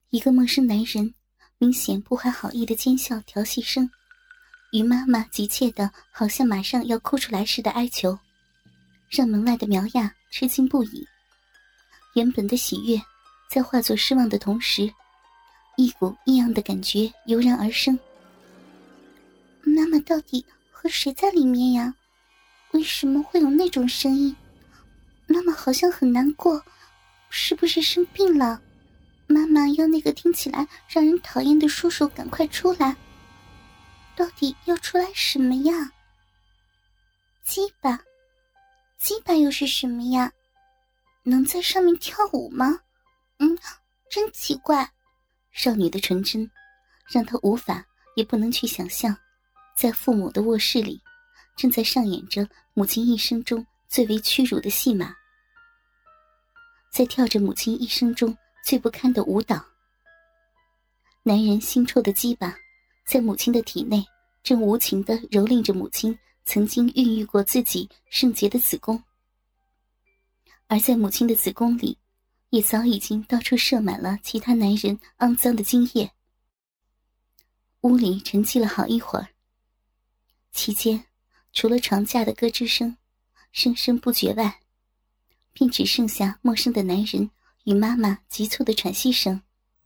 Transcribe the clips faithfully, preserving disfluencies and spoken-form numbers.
一个陌生男人明显不怀好意的奸笑调戏声，与妈妈急切的好像马上要哭出来似的哀求，让门外的苗亚吃惊不已。原本的喜悦在化作失望的同时，一股异样的感觉油然而生。妈妈到底和谁在里面呀？为什么会有那种声音？妈妈好像很难过，是不是生病了？妈妈要那个听起来让人讨厌的叔叔赶快出来。到底要出来什么呀？鸡巴？鸡巴又是什么呀？能在上面跳舞吗？嗯，真奇怪。少女的纯真让她无法也不能去想象，在父母的卧室里正在上演着母亲一生中最为屈辱的戏码，在跳着母亲一生中最不堪的舞蹈。男人腥臭的鸡巴在母亲的体内正无情地蹂躏着母亲曾经孕育过自己圣洁的子宫，而在母亲的子宫里也早已经到处射满了其他男人肮脏的精液。屋里沉寂了好一会儿，期间除了床架的咯吱声声声不绝外，便只剩下陌生的男人与妈妈急促的喘息声。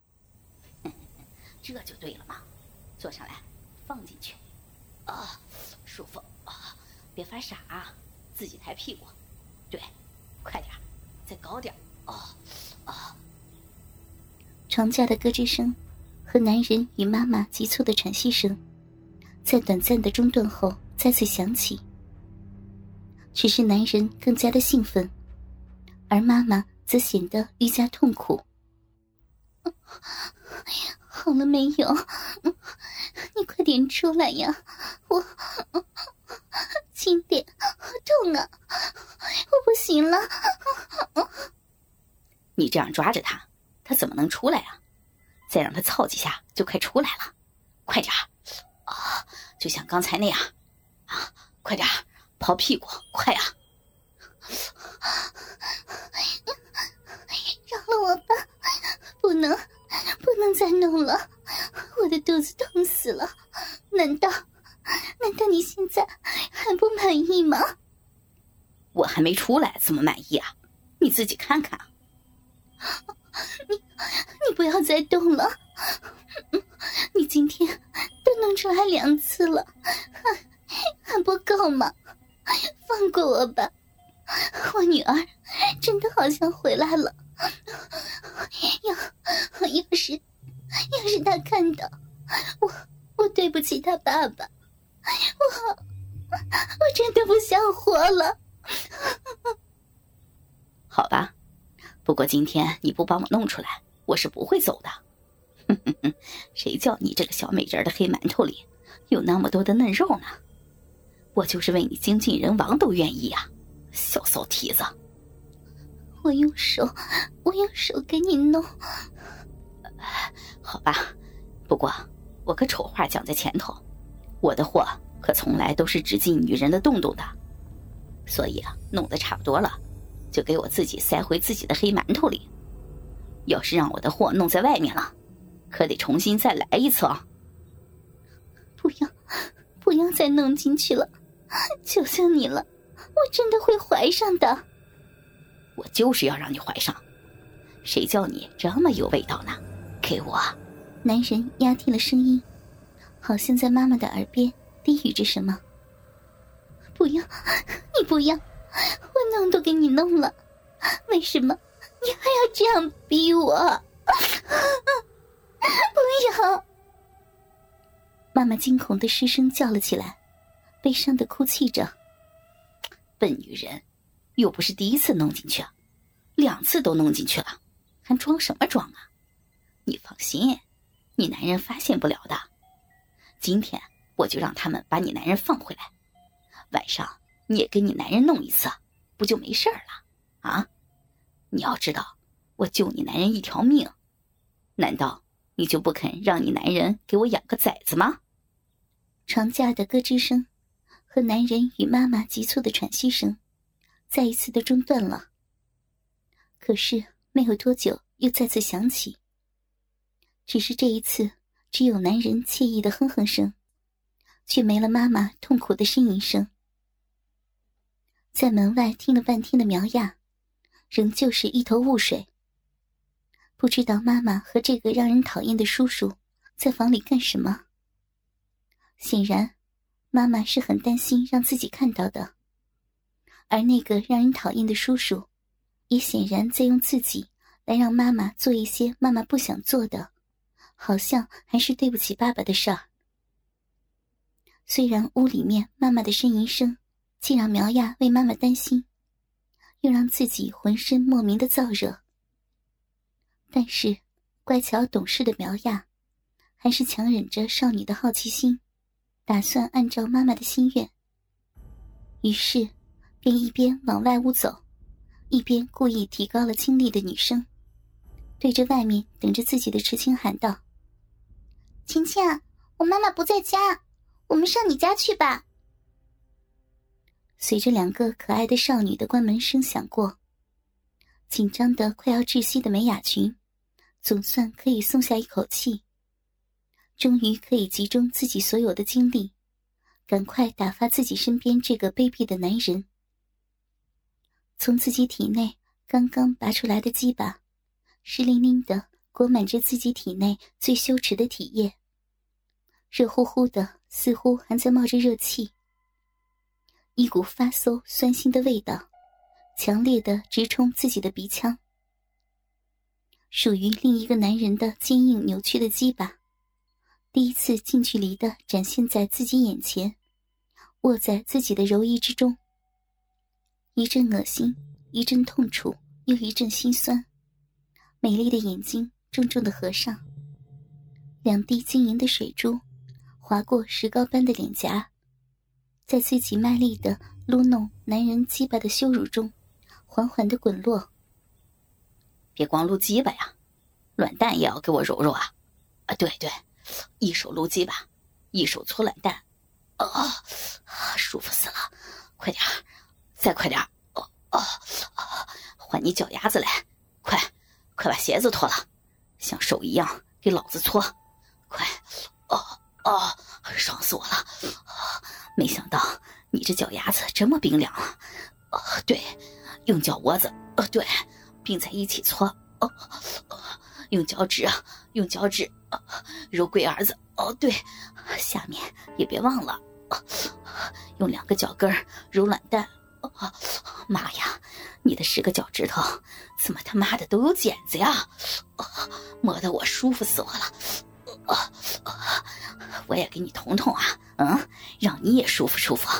这就对了嘛，坐上来，放进去。啊，舒服啊！别发傻啊，自己抬屁股。对，快点，再高点。啊啊！ 床架的咯吱声和男人与妈妈急促的喘息声，在短暂的中断后再次响起。只是男人更加的兴奋，而妈妈则显得愈加痛苦。好了没有？你快点出来呀！我轻点，痛啊！我不行了。 你这样抓着他，他怎么能出来啊？再让他操几下就快出来了，快点啊！就像刚才那样啊！快点刨屁股，快啊！ 饶了我吧，不能不能再弄了，我的肚子痛死了。难道难道你现在还不满意吗？ 我还没出来怎么满意啊？你自己看看。 你你不要再动了，你今天都弄出来两次了，还还不够吗？放过我吧，我女儿真的好像回来了。要要是要是她看到我，我对不起她爸爸，我我真的不想活了。 好吧，不过今天你不帮我弄出来，我是不会走的。哼哼哼，谁叫你这个小美人的黑馒头里有那么多的嫩肉呢？我就是为你精尽人亡都愿意啊，小骚蹄子。 我用手我用手给你弄。 好吧，不过我可丑话讲在前头，我的货可从来都是只进女人的洞洞的，所以啊，弄得差不多了就给我自己塞回自己的黑馒头里。要是让我的货弄在外面了，可得重新再来一次啊！ 不要不要再弄进去了，求求你了，我真的会怀上的。 我就是要让你怀上，谁叫你这么有味道呢？给我！ 男人压低了声音，好像在妈妈的耳边低语着什么。不要，你不要，我弄都给你弄了，为什么你还要这样逼我？不要！妈妈惊恐的失声叫了起来，悲伤的哭泣着。 笨女人，又不是第一次弄进去，两次都弄进去了，还装什么装啊？你放心，你男人发现不了的。今天我就让他们把你男人放回来，晚上你也给你男人弄一次，不就没事了啊？你要知道，我救你男人一条命，难道你就不肯让你男人给我养个崽子吗？ 床架的咯吱声和男人与妈妈急促的喘息声再一次的中断了。可是没有多久又再次响起。 只是这一次只有男人惬意的哼哼声，却没了妈妈痛苦的呻吟声。在门外听了半天的苗亚仍旧是一头雾水，不知道妈妈和这个让人讨厌的叔叔在房里干什么。显然妈妈是很担心让自己看到的，而那个让人讨厌的叔叔也显然在用自己来让妈妈做一些妈妈不想做的，好像还是对不起爸爸的事儿。虽然屋里面妈妈的呻吟声既让苗亚为妈妈担心，又让自己浑身莫名的燥热，但是乖巧懂事的苗亚还是强忍着少女的好奇心，打算按照妈妈的心愿。于是便一边往外屋走，一边故意提高了清丽的女声，对着外面等着自己的池青喊道：晴晴，我妈妈不在家，我们上你家去吧。随着两个可爱的少女的关门声响过，紧张得快要窒息的梅雅群总算可以松下一口气，终于可以集中自己所有的精力，赶快打发自己身边这个卑鄙的男人。从自己体内刚刚拔出来的鸡巴湿淋淋的裹满着自己体内最羞耻的体液，热乎乎的，似乎还在冒着热气。一股发馊酸腥的味道强烈的直冲自己的鼻腔。属于另一个男人的坚硬扭曲的鸡巴第一次近距离的展现在自己眼前，握在自己的柔衣之中。一阵恶心，一阵痛楚，又一阵心酸。美丽的眼睛重重的合上，两滴晶莹的水珠划过石膏般的脸颊，在自己卖力的撸弄男人鸡巴的羞辱中缓缓地滚落。 别光撸鸡巴呀，卵蛋也要给我揉揉啊！啊，对对，一手撸鸡巴，一手搓卵蛋，啊、哦，舒服死了！快点，再快点！哦哦哦，换你脚丫子来！快，快把鞋子脱了，像手一样给老子搓！快！哦哦，爽死我了！哦，没想到你这脚丫子这么冰凉啊！哦，对，用脚窝子，哦对，并在一起搓。哦哦，用脚趾啊，用脚趾啊，揉龟儿子。哦对，下面也别忘了。哦，用两个脚跟揉卵蛋。哦，妈呀，你的十个脚趾头怎么他妈的都有茧子呀？哦，摸得我舒服死我了。哦哦，我也给你捅捅啊，嗯，让你也舒服舒服。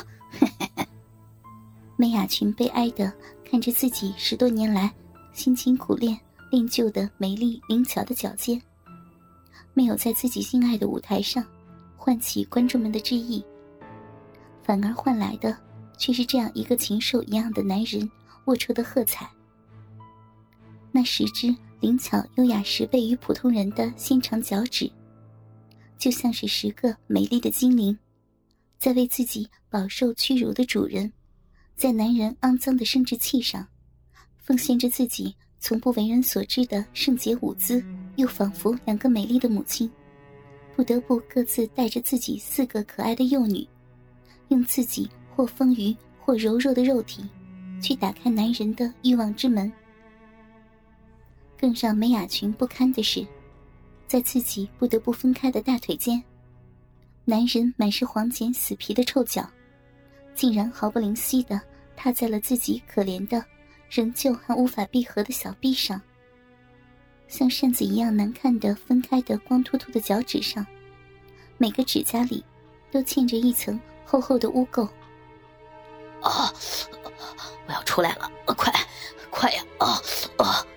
梅雅群悲哀地看着自己十多年来辛勤苦练练就的美丽灵巧的脚尖，没有在自己心爱的舞台上唤起观众们的致意，反而换来的却是这样一个禽兽一样的男人龌龊的喝彩。那十只灵巧优雅十倍于普通人的纤长脚趾，就像是十个美丽的精灵，在为自己饱受屈辱的主人，在男人肮脏的生殖器上奉献着自己从不为人所知的圣洁舞姿。又仿佛两个美丽的母亲不得不各自带着自己四个可爱的幼女，用自己或丰腴或柔弱的肉体去打开男人的欲望之门。更让梅雅群不堪的是，在自己不得不分开的大腿间，男人满是黄茧死皮的臭脚竟然毫不吝惜地踏在了自己可怜的仍旧还无法闭合的小臂上。像扇子一样难看的分开的光秃秃的脚趾上，每个指甲里都嵌着一层厚厚的污垢。 哦，我要出来了，快快呀！哦哦